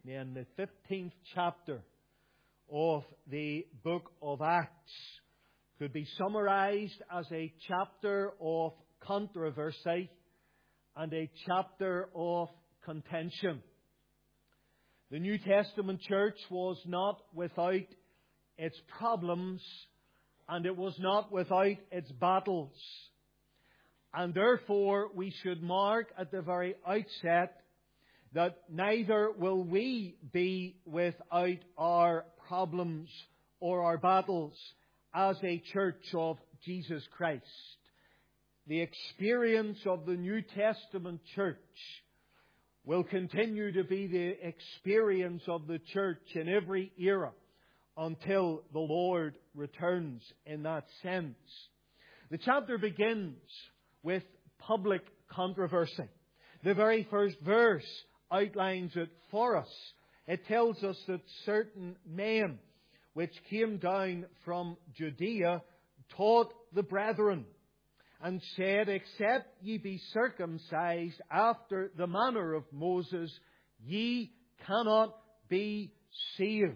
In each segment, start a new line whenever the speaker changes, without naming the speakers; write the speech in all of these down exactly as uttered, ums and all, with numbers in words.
in the fifteenth chapter of the book of Acts could be summarized as a chapter of controversy and a chapter of contention. The New Testament church was not without its problems, and it was not without its battles. And therefore we should mark at the very outset that neither will we be without our problems or our battles as a church of Jesus Christ. The experience of the New Testament church will continue to be the experience of the church in every era until the Lord returns in that sense. The chapter begins with public controversy. The very first verse outlines it for us. It tells us that certain men which came down from Judea taught the brethren and said, except ye be circumcised after the manner of Moses, ye cannot be saved.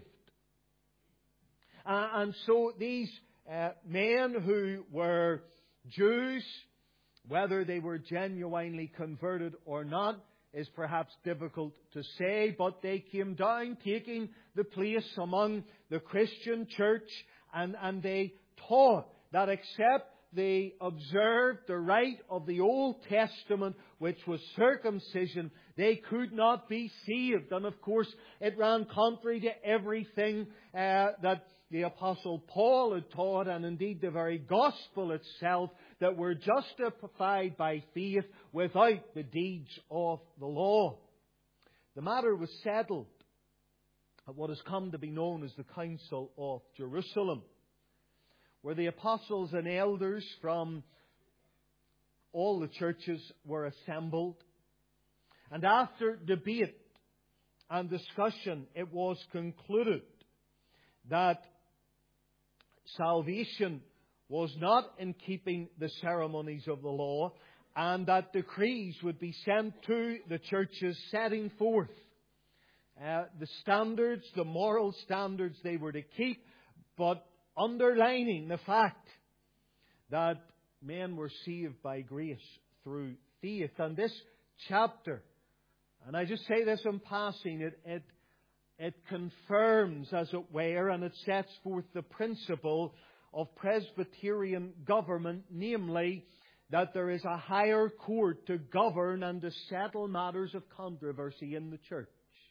Uh, and so these uh, men who were Jews, whether they were genuinely converted or not, is perhaps difficult to say, but they came down taking the place among the Christian church, and, and they taught that except they observed the rite of the Old Testament, which was circumcision, they could not be saved. And of course, it ran contrary to everything uh, that the Apostle Paul had taught, and indeed the very gospel itself, that we're justified by faith without the deeds of the law. The matter was settled at what has come to be known as the Council of Jerusalem, where the apostles and elders from all the churches were assembled. And after debate and discussion, it was concluded that salvation was not in keeping the ceremonies of the law, and that decrees would be sent to the churches setting forth uh, the standards, the moral standards they were to keep, but underlining the fact that men were saved by grace through faith. And this chapter, and I just say this in passing, it, it, it confirms, as it were, and it sets forth the principle of Presbyterian government, namely that there is a higher court to govern and to settle matters of controversy in the church.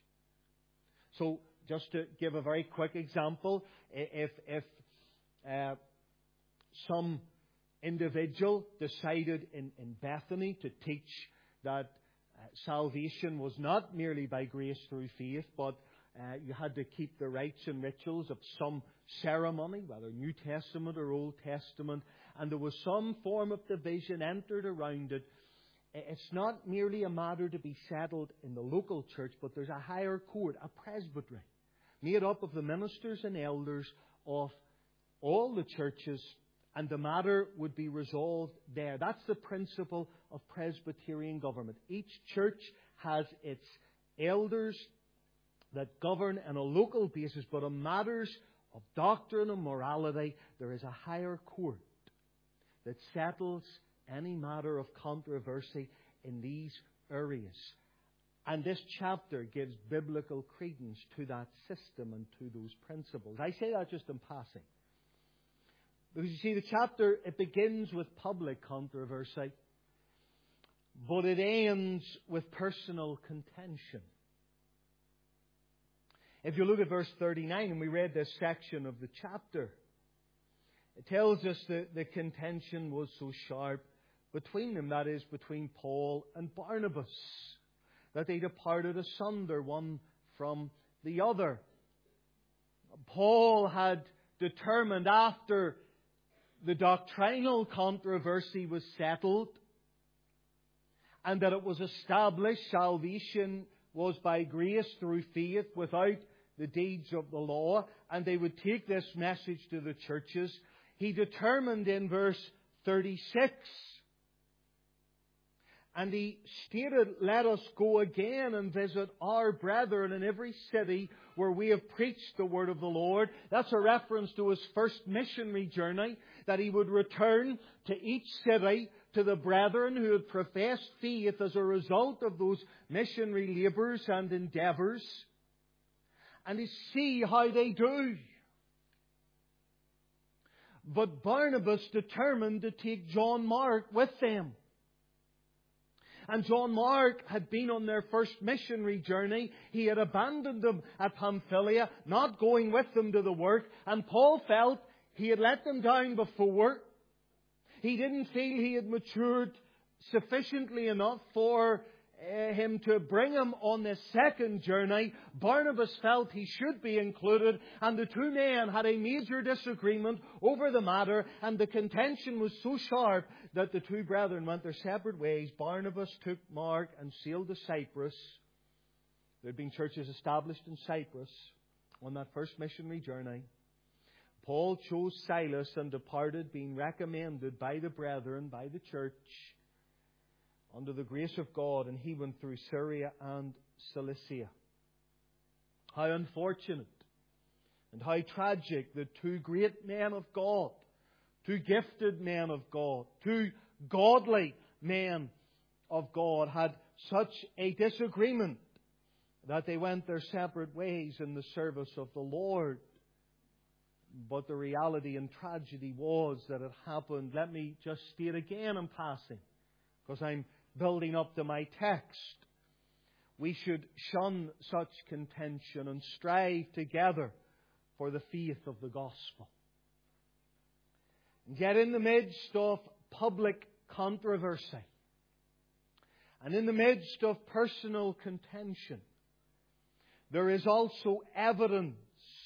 So, just to give a very quick example, if, if uh, some individual decided in, in Bethany to teach that uh, salvation was not merely by grace through faith, but uh, you had to keep the rites and rituals of some ceremony, whether New Testament or Old Testament, and there was some form of division entered around it. It's not merely a matter to be settled in the local church, but there's a higher court, a presbytery, made up of the ministers and elders of all the churches, and the matter would be resolved there. That's the principle of Presbyterian government. Each church has its elders that govern on a local basis, but on matters of doctrine and morality, there is a higher court that settles any matter of controversy in these areas. And this chapter gives biblical credence to that system and to those principles. I say that just in passing, because you see, the chapter, it begins with public controversy, but it ends with personal contention. If you look at verse thirty-nine, and we read this section of the chapter, it tells us that the contention was so sharp between them, that is, between Paul and Barnabas, that they departed asunder one from the other. Paul had determined, after the doctrinal controversy was settled, and that it was established salvation was by grace through faith without the deeds of the law, and they would take this message to the churches. He determined in verse thirty-six, And he stated, let us go again and visit our brethren in every city where we have preached the word of the Lord. That's a reference to his first missionary journey, that he would return to each city, to the brethren who had professed faith as a result of those missionary labours and endeavours, and to see how they do. But Barnabas determined to take John Mark with them. And John Mark had been on their first missionary journey. He had abandoned them at Pamphylia, not going with them to the work. And Paul felt he had let them down before. He didn't feel he had matured sufficiently enough for uh, him to bring him on this second journey. Barnabas felt he should be included, and the two men had a major disagreement over the matter, and the contention was so sharp that the two brethren went their separate ways. Barnabas took Mark and sailed to Cyprus. There had been churches established in Cyprus on that first missionary journey. Paul chose Silas and departed, being recommended by the brethren, by the church, under the grace of God, and he went through Syria and Cilicia. How unfortunate and how tragic that two great men of God, two gifted men of God, two godly men of God had such a disagreement that they went their separate ways in the service of the Lord. But the reality and tragedy was that it happened. Let me just state again in passing, because I'm building up to my text. We should shun such contention and strive together for the faith of the gospel. Yet in the midst of public controversy and in the midst of personal contention, there is also evidence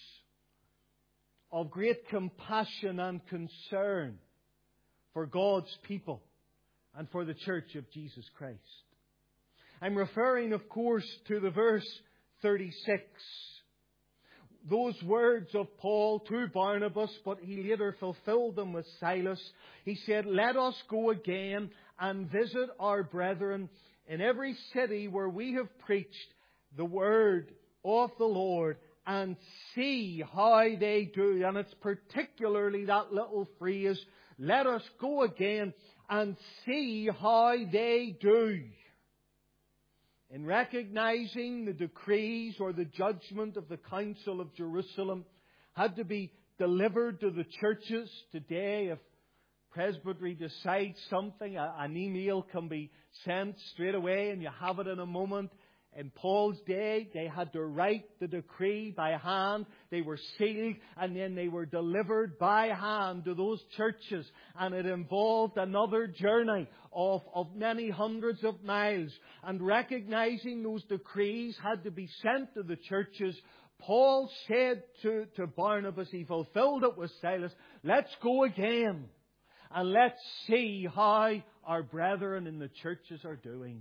of great compassion and concern for God's people and for the Church of Jesus Christ. I'm referring, of course, to the verse thirty-six. Those words of Paul to Barnabas, but he later fulfilled them with Silas. He said, let us go again and visit our brethren in every city where we have preached the word of the Lord, and see how they do. And it's particularly that little phrase, let us go again and see how they do. In recognizing the decrees or the judgment of the Council of Jerusalem had to be delivered to the churches today. If Presbytery decides something, an email can be sent straight away and you have it in a moment. In Paul's day, they had to write the decree by hand. They were sealed and then they were delivered by hand to those churches. And it involved another journey of, of many hundreds of miles. And recognizing those decrees had to be sent to the churches, Paul said to, to Barnabas, he fulfilled it with Silas, let's go again and let's see how our brethren in the churches are doing.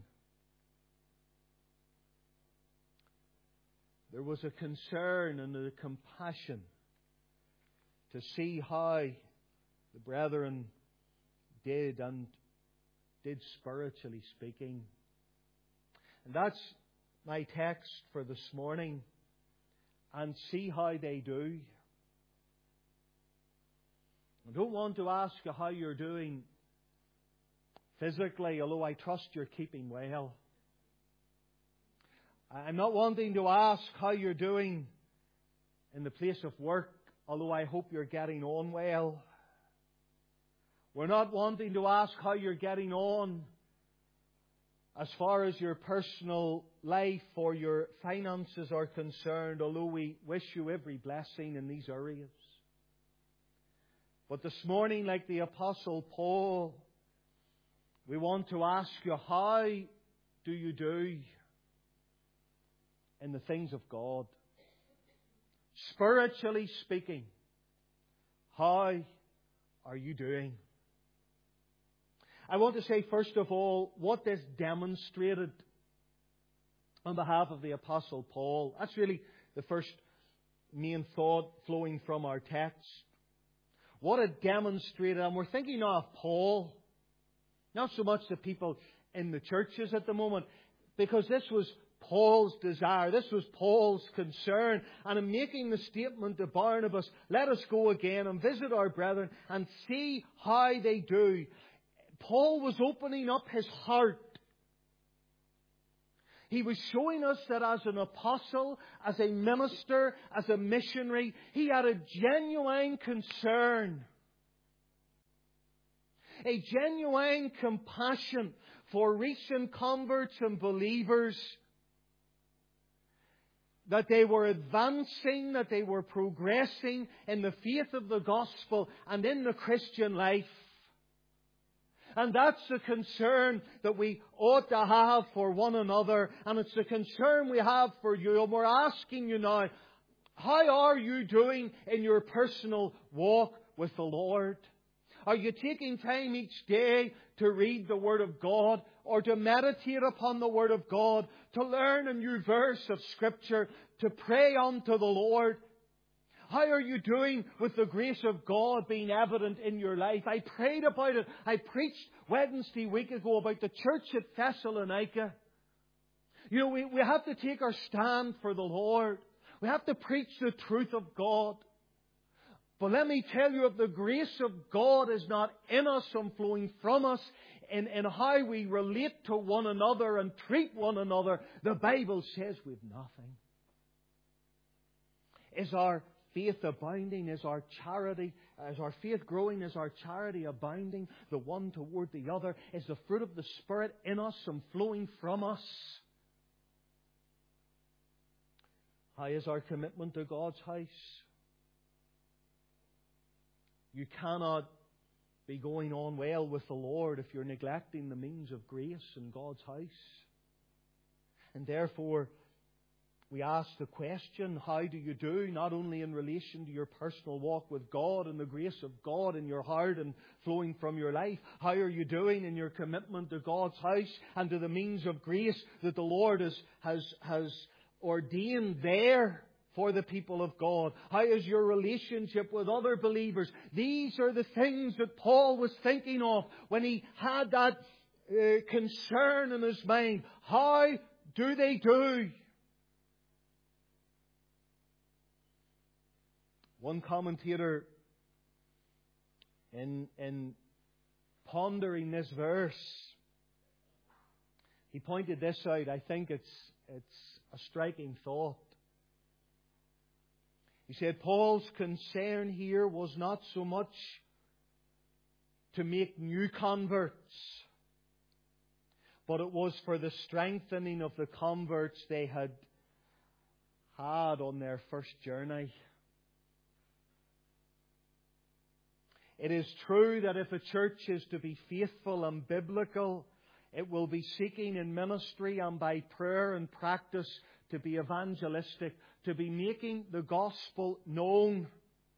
There was a concern and a compassion to see how the brethren did and did spiritually speaking. And that's my text for this morning. And see how they do. I don't want to ask you how you're doing physically, although I trust you're keeping well. I'm not wanting to ask how you're doing in the place of work, although I hope you're getting on well. We're not wanting to ask how you're getting on as far as your personal life or your finances are concerned, although we wish you every blessing in these areas. But this morning, like the Apostle Paul, we want to ask you, how do you do in the things of God? Spiritually speaking, how are you doing? I want to say, first of all, what this demonstrated on behalf of the Apostle Paul. That's really the first main thought flowing from our text. What it demonstrated, and we're thinking now of Paul, not so much the people in the churches at the moment, because this was Paul's desire. This was Paul's concern. And in making the statement to Barnabas, let us go again and visit our brethren and see how they do, Paul was opening up his heart. He was showing us that as an apostle, as a minister, as a missionary, he had a genuine concern, a genuine compassion for recent converts and believers, that they were advancing, that they were progressing in the faith of the gospel and in the Christian life. And that's the concern that we ought to have for one another. And it's the concern we have for you. And we're asking you now, how are you doing in your personal walk with the Lord? Are you taking time each day to read the Word of God, or to meditate upon the Word of God, to learn a new verse of Scripture, to pray unto the Lord? How are you doing with the grace of God being evident in your life? I prayed about it. I preached Wednesday week ago about the church at Thessalonica. You know, we, we have to take our stand for the Lord. We have to preach the truth of God. But let me tell you, if the grace of God is not in us and flowing from us in, in how we relate to one another and treat one another, the Bible says we've nothing. Is our faith abounding? Is our charity, is our faith growing? Is our charity abounding the one toward the other? Is the fruit of the Spirit in us and flowing from us? How is our commitment to God's house? You cannot be going on well with the Lord if you're neglecting the means of grace in God's house. And therefore, we ask the question, how do you do, not only in relation to your personal walk with God and the grace of God in your heart and flowing from your life, how are you doing in your commitment to God's house and to the means of grace that the Lord has, has, has ordained there for the people of God? How is your relationship with other believers? These are the things that Paul was thinking of when he had that uh, concern in his mind. How do they do? One commentator, in, in pondering this verse, he pointed this out. I think it's, it's a striking thought. He said Paul's concern here was not so much to make new converts, but it was for the strengthening of the converts they had had on their first journey. It is true that if a church is to be faithful and biblical, it will be seeking in ministry and by prayer and practice to be evangelistic, to be making the gospel known.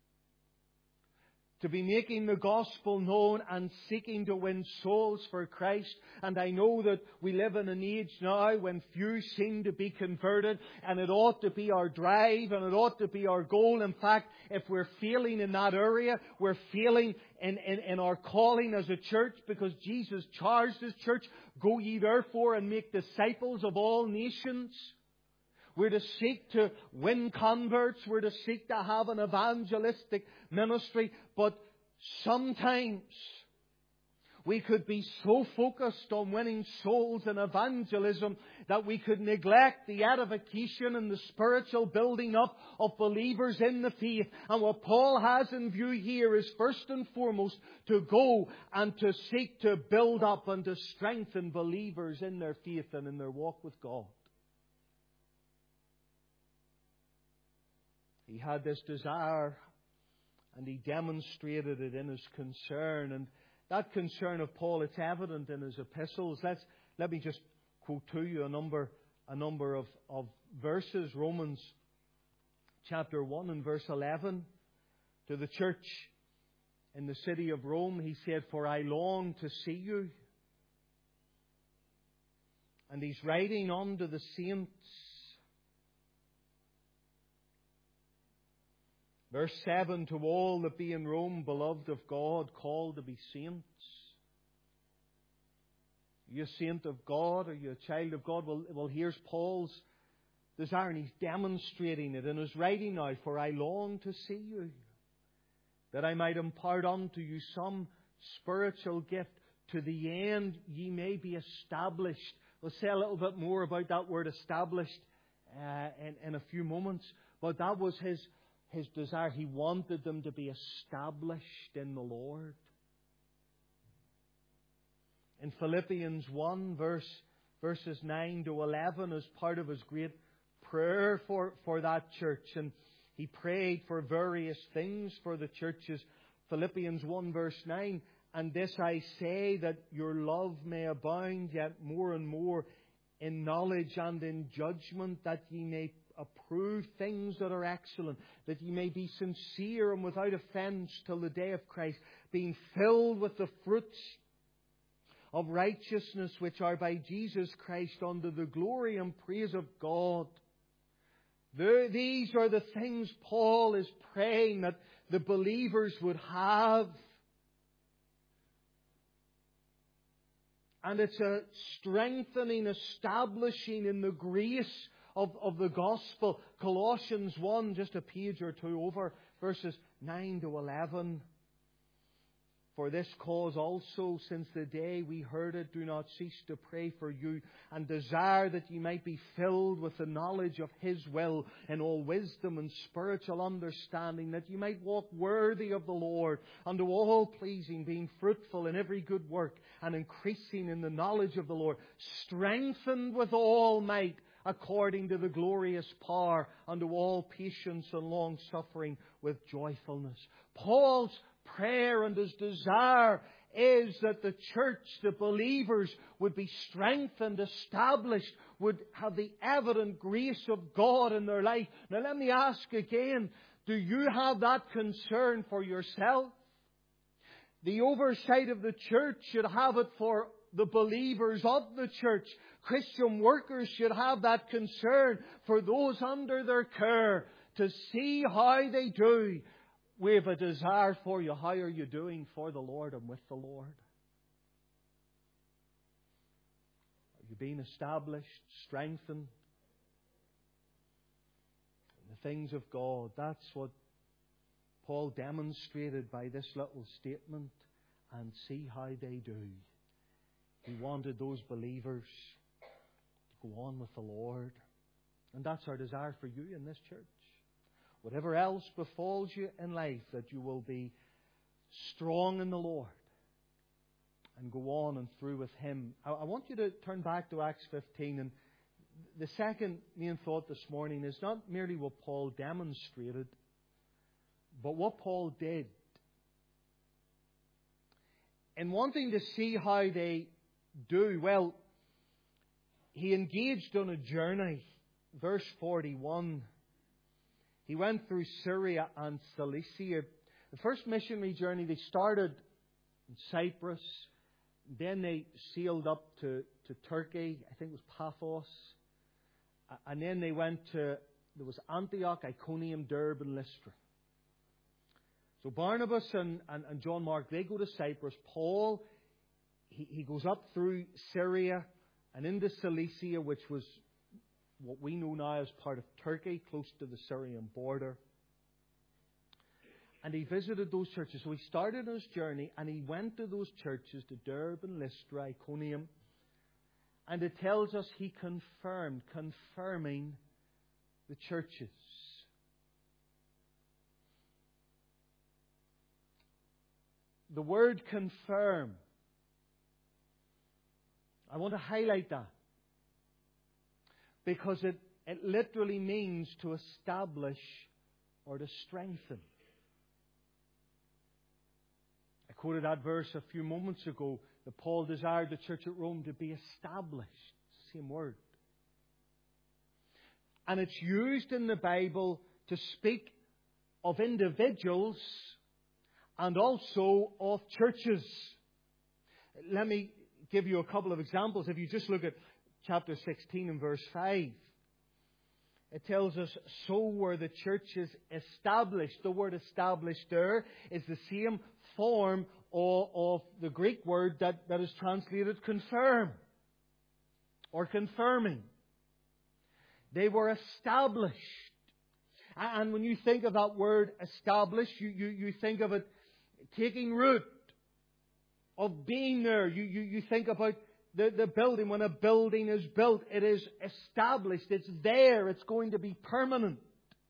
To be making the gospel known and seeking to win souls for Christ. And I know that we live in an age now when few seem to be converted, and it ought to be our drive and it ought to be our goal. In fact, if we're failing in that area, we're failing in, in, in our calling as a church, because Jesus charged His church, go ye therefore and make disciples of all nations. We're to seek to win converts. We're to seek to have an evangelistic ministry. But sometimes we could be so focused on winning souls and evangelism that we could neglect the edification and the spiritual building up of believers in the faith. And what Paul has in view here is first and foremost to go and to seek to build up and to strengthen believers in their faith and in their walk with God. He had this desire, and he demonstrated it in his concern. And that concern of Paul, it's evident in his epistles. Let's, let me just quote to you a number, a number of, of verses. Romans chapter one and verse eleven. To the church in the city of Rome, he said, "For I long to see you." And he's writing unto the saints. Verse seven, "To all that be in Rome, beloved of God, called to be saints." Are you a saint of God? Are you a child of God? Well, well here's Paul's desire, and he's demonstrating it in his writing now. For I long to see you, that I might impart unto you some spiritual gift, to the end ye may be established. We'll say a little bit more about that word established uh, in, in a few moments. But that was his, his desire. He wanted them to be established in the Lord. In Philippians one, verse, verses nine to eleven, as part of his great prayer for, for that church. And he prayed for various things for the churches. Philippians one, verse nine, and this I say, that your love may abound yet more and more in knowledge and in judgment, that ye may approve things that are excellent, that ye may be sincere and without offence till the day of Christ, being filled with the fruits of righteousness which are by Jesus Christ unto the glory and praise of God. The, these are the things Paul is praying that the believers would have. And it's a strengthening, establishing in the grace of, of the gospel. Colossians one, just a page or two over, verses nine to eleven. For this cause also, since the day we heard it, do not cease to pray for you, and desire that ye might be filled with the knowledge of His will, in all wisdom and spiritual understanding, that ye might walk worthy of the Lord, unto all pleasing, being fruitful in every good work, and increasing in the knowledge of the Lord, strengthened with all might, according to the glorious power, unto all patience and long suffering with joyfulness. Paul's prayer and his desire is that the church, the believers, would be strengthened, established, would have the evident grace of God in their life. Now let me ask again, do you have that concern for yourself? The oversight of the church should have it for the believers of the church. Christian workers should have that concern for those under their care, to see how they do. We have a desire for you. How are you doing for the Lord and with the Lord? Are you being established, strengthened in the things of God? That's what Paul demonstrated by this little statement. And see how they do. He wanted those believers to go on with the Lord. And that's our desire for you in this church. Whatever else befalls you in life, that you will be strong in the Lord and go on and through with Him. I, I want you to turn back to Acts fifteen. And the second main thought this morning is not merely what Paul demonstrated, but what Paul did. In wanting to see how they do, well, he engaged on a journey. Verse forty-one. He went through Syria and Cilicia. The first missionary journey, they started in Cyprus. Then they sailed up to, to Turkey. I think it was Paphos. And then they went to, there was Antioch, Iconium, Derbe, and Lystra. So Barnabas and, and, and John Mark, they go to Cyprus. Paul, he, he goes up through Syria and into Cilicia, which was what we know now as part of Turkey, close to the Syrian border. And he visited those churches. So he started his journey and he went to those churches, to Derbe and Lystra, Iconium. And it tells us he confirmed, confirming the churches. The word confirm, I want to highlight that. Because it, it literally means to establish or to strengthen. I quoted that verse a few moments ago, that Paul desired the church at Rome to be established. It's the same word. And it's used in the Bible to speak of individuals and also of churches. Let me give you a couple of examples. If you just look at chapter sixteen and verse five, it tells us, so were the churches established. The word established there is the same form of, of the Greek word that, that is translated confirm. or confirming. They were established. And when you think of that word established, you, you, you think of it taking root, of being there. You, you, you think about the, the building. When a building is built, it is established. It's there. It's going to be permanent.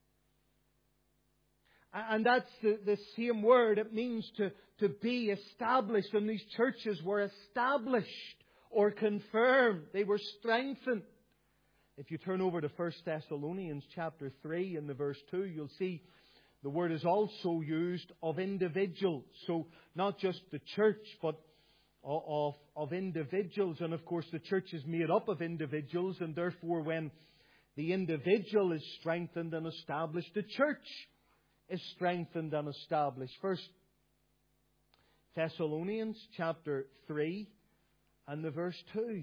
And that's the, the same word. It means to, to be established. And these churches were established or confirmed. They were strengthened. If you turn over to First Thessalonians chapter three in the verse two, you'll see the word is also used of individuals. So not just the church, but of, of individuals. And of course the church is made up of individuals. And therefore when the individual is strengthened and established, the church is strengthened and established. First Thessalonians chapter three and the verse two.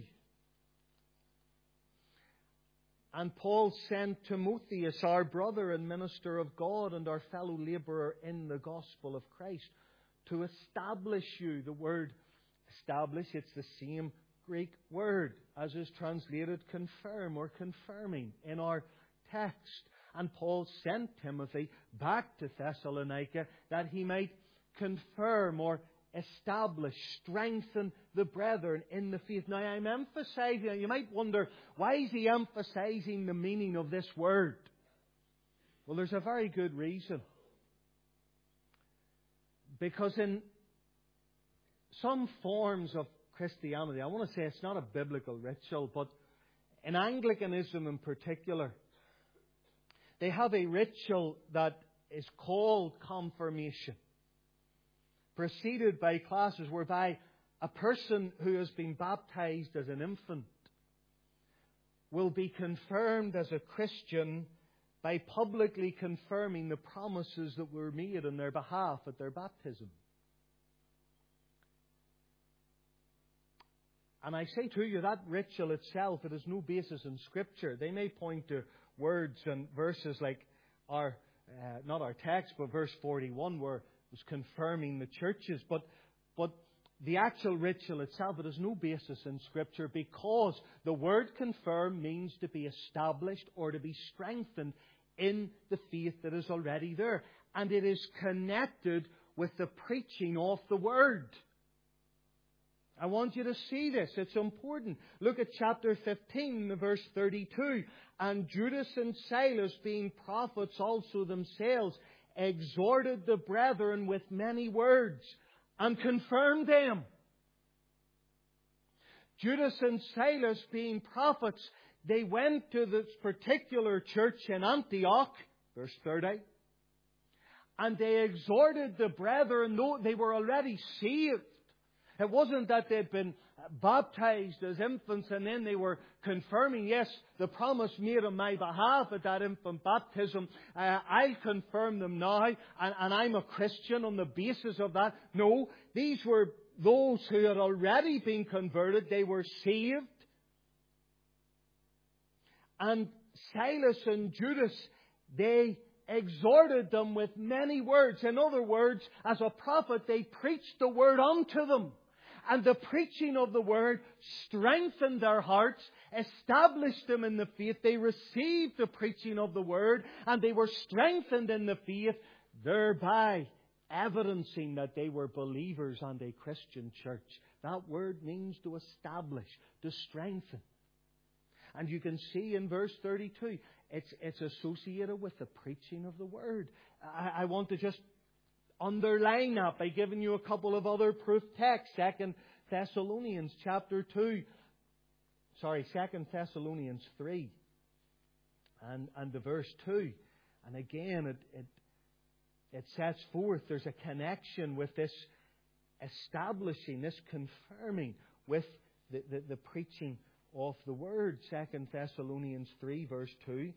And Paul sent Timotheus, our brother and minister of God and our fellow labourer in the gospel of Christ, to establish you. The word establish, it's the same Greek word as is translated confirm or confirming in our text. And Paul sent Timothy back to Thessalonica that he might confirm or establish, strengthen the brethren in the faith. Now I'm emphasizing, you might wonder, why is he emphasizing the meaning of this word? Well, there's a very good reason. Because in some forms of Christianity, I want to say it's not a biblical ritual, but in Anglicanism in particular, they have a ritual that is called confirmation, preceded by classes whereby a person who has been baptized as an infant will be confirmed as a Christian by publicly confirming the promises that were made on their behalf at their baptism. And I say to you, that ritual itself, it has no basis in Scripture. They may point to words and verses like our, uh, not our text, but verse forty-one, where it was confirming the churches. But, but the actual ritual itself, it has no basis in Scripture, because the word confirm means to be established or to be strengthened in the faith that is already there. And it is connected with the preaching of the Word. I want you to see this. It's important. Look at chapter fifteen, verse thirty-two. And Judas and Silas, being prophets also themselves, exhorted the brethren with many words and confirmed them. Judas and Silas, being prophets, they went to this particular church in Antioch, verse thirty, and they exhorted the brethren, though they were already saved. It wasn't that they'd been baptized as infants and then they were confirming, yes, the promise made on my behalf at that infant baptism, uh, I'll confirm them now, and, and I'm a Christian on the basis of that. No, these were those who had already been converted. They were saved. And Silas and Judas, they exhorted them with many words. In other words, as a prophet, they preached the word unto them. And the preaching of the word strengthened their hearts, established them in the faith. They received the preaching of the word, and they were strengthened in the faith, thereby evidencing that they were believers and a Christian church. That word means to establish, to strengthen. And you can see in verse thirty-two, it's, it's associated with the preaching of the word. I, I want to just underline that by giving you a couple of other proof texts. Second Thessalonians chapter two. Sorry, Second Thessalonians three. And, and the verse two. And again, it, it, it sets forth there's a connection with this establishing, this confirming with the, the, the preaching of the word. Second Thessalonians three, verse two.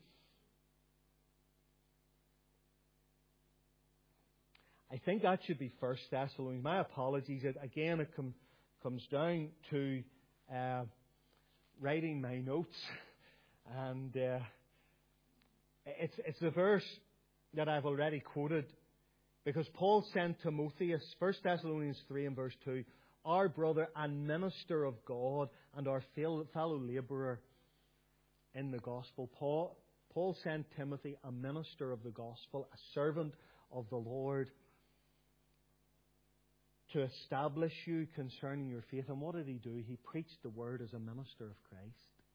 I think that should be First Thessalonians. My apologies. It, again, it com, comes down to uh, writing my notes. And uh, it's, it's the verse that I've already quoted. Because Paul sent Timotheus, First Thessalonians three and verse two, our brother and minister of God and our fellow labourer in the gospel. Paul, Paul sent Timothy, a minister of the gospel, a servant of the Lord, to establish you concerning your faith. And what did he do? He preached the word as a minister of Christ.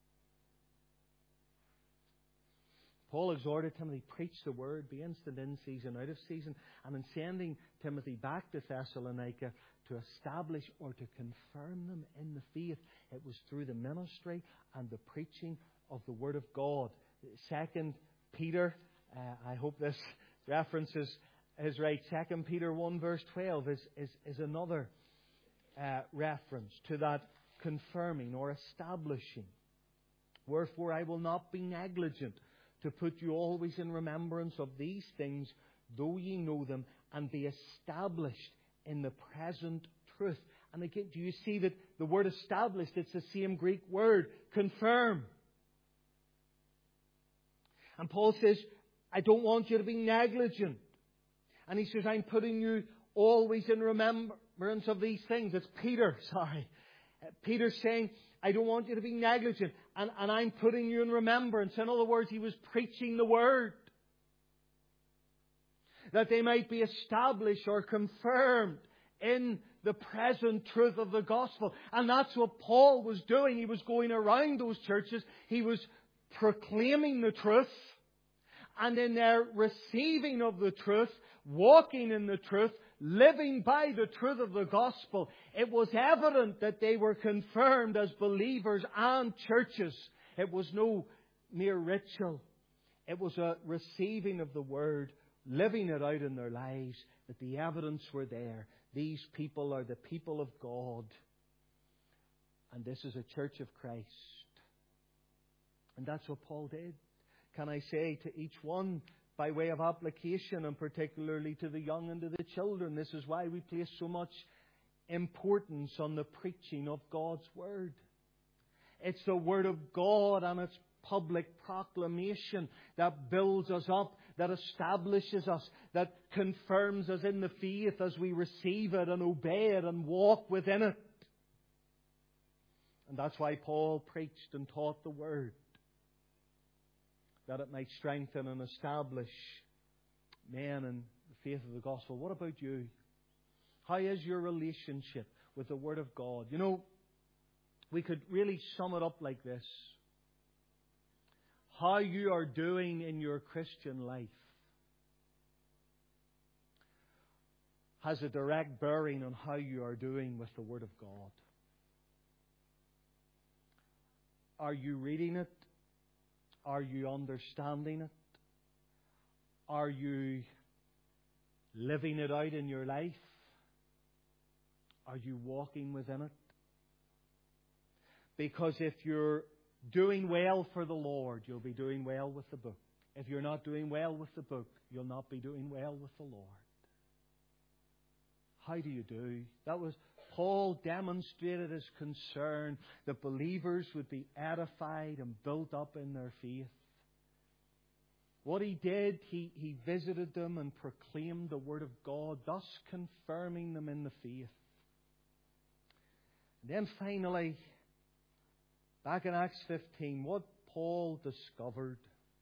Paul exhorted Timothy, preach the word, be instant in season, out of season. And in sending Timothy back to Thessalonica to establish or to confirm them in the faith, it was through the ministry and the preaching of the word of God. Second Peter, uh, I hope this reference is, is right. Second Peter one verse twelve is, is, is another uh, reference to that confirming or establishing. Wherefore I will not be negligent to put you always in remembrance of these things, though ye know them, and be established in the present truth. And again, do you see that the word established, it's the same Greek word, confirm. And Paul says, I don't want you to be negligent. And he says, I'm putting you always in remembrance of these things. It's Peter, sorry. Uh, Peter saying, I don't want you to be negligent. And, and I'm putting you in remembrance. In other words, he was preaching the word. That they might be established or confirmed in the present truth of the gospel. And that's what Paul was doing. He was going around those churches. He was proclaiming the truth. And in their receiving of the truth, walking in the truth, living by the truth of the gospel, it was evident that they were confirmed as believers and churches. It was no mere ritual. It was a receiving of the word, living it out in their lives, that the evidence were there. These people are the people of God. And this is a church of Christ. And that's what Paul did. Can I say to each one, by way of application, and particularly to the young and to the children, this is why we place so much importance on the preaching of God's Word. It's the Word of God and its public proclamation that builds us up, that establishes us, that confirms us in the faith as we receive it and obey it and walk within it. And that's why Paul preached and taught the Word, that it might strengthen and establish men in the faith of the gospel. What about you? How is your relationship with the Word of God? You know, we could really sum it up like this. How you are doing in your Christian life has a direct bearing on how you are doing with the Word of God. Are you reading it? Are you understanding it? Are you living it out in your life? Are you walking within it? Because if you're doing well for the Lord, you'll be doing well with the book. If you're not doing well with the book, you'll not be doing well with the Lord. How do you do? That was Paul demonstrated his concern that believers would be edified and built up in their faith. What he did, he, he visited them and proclaimed the Word of God, thus confirming them in the faith. And then finally, back in Acts fifteen, what Paul discovered.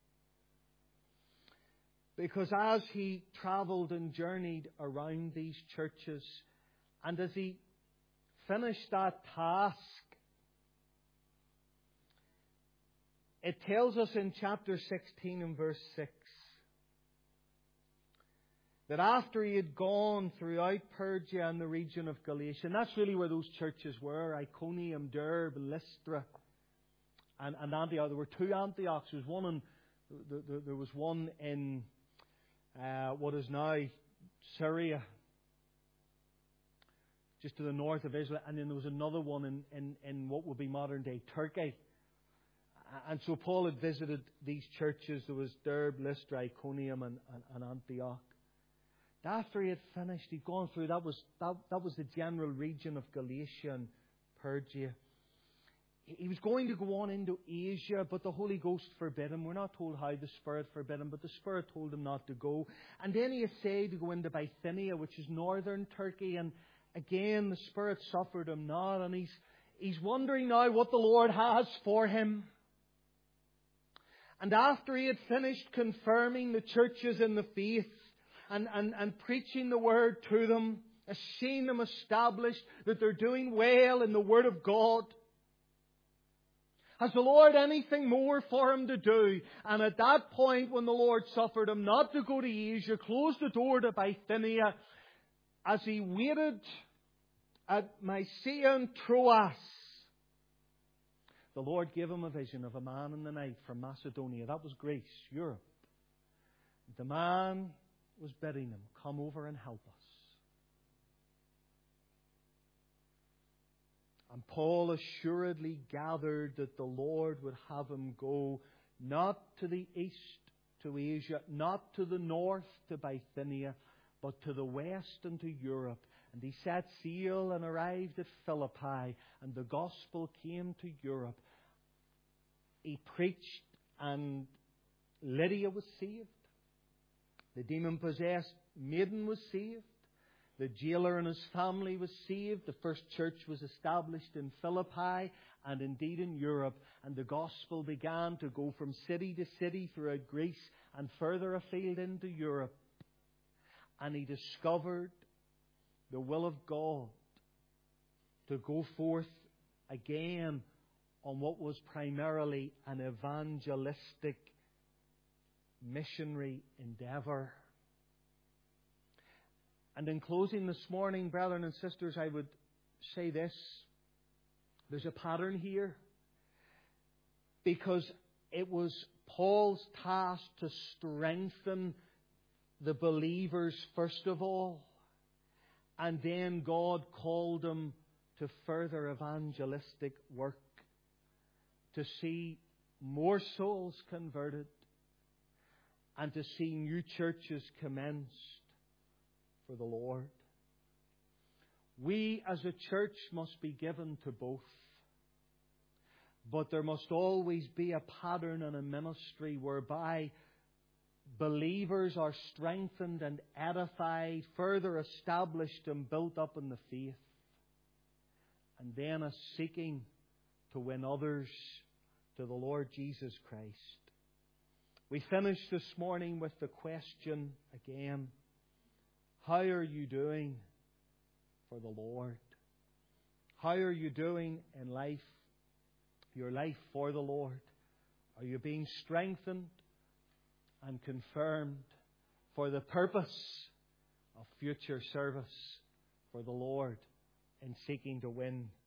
Because as he travelled and journeyed around these churches, and as he finished that task, it tells us in chapter sixteen and verse six that after he had gone throughout Persia and the region of Galatia, and that's really where those churches were, Iconium, Derbe, Lystra, and, and Antioch. There were two Antiochs. There was one in, there, there was one in uh, what is now Syria, just to the north of Israel, and then there was another one in, in, in what would be modern-day Turkey. And so Paul had visited these churches. There was Derbe, Lystra, Iconium, and, and, and Antioch. After he had finished, he'd gone through, that was, that, that was the general region of Galatia and Persia. He was going to go on into Asia, but the Holy Ghost forbid him. We're not told how the Spirit forbid him, but the Spirit told him not to go. And then he essayed to go into Bithynia, which is northern Turkey, and again, the Spirit suffered him not, and he's, he's wondering now what the Lord has for him. And after he had finished confirming the churches in the faith and, and, and preaching the Word to them, seeing them established that they're doing well in the Word of God, has the Lord anything more for him to do? And at that point, when the Lord suffered him not to go to Asia, closed the door to Bithynia, as he waited at Mysia and Troas, the Lord gave him a vision of a man in the night from Macedonia. That was Greece, Europe. The man was bidding him, come over and help us. And Paul assuredly gathered that the Lord would have him go not to the east, to Asia, not to the north, to Bithynia, but to the west and to Europe. And he set sail and arrived at Philippi, and the gospel came to Europe. He preached, and Lydia was saved. The demon-possessed maiden was saved. The jailer and his family was saved. The first church was established in Philippi and indeed in Europe. And the gospel began to go from city to city throughout Greece and further afield into Europe. And he discovered the will of God to go forth again on what was primarily an evangelistic missionary endeavour. And in closing this morning, brethren and sisters, I would say this. There's a pattern here. Because it was Paul's task to strengthen the believers first of all. And then God called him to further evangelistic work. To see more souls converted. And to see new churches commenced for the Lord. We as a church must be given to both. But there must always be a pattern and a ministry whereby believers are strengthened and edified, further established and built up in the faith. And then a seeking to win others to the Lord Jesus Christ. We finish this morning with the question again. How are you doing for the Lord? How are you doing in life? Your life for the Lord? Are you being strengthened and confirmed for the purpose of future service for the Lord in seeking to win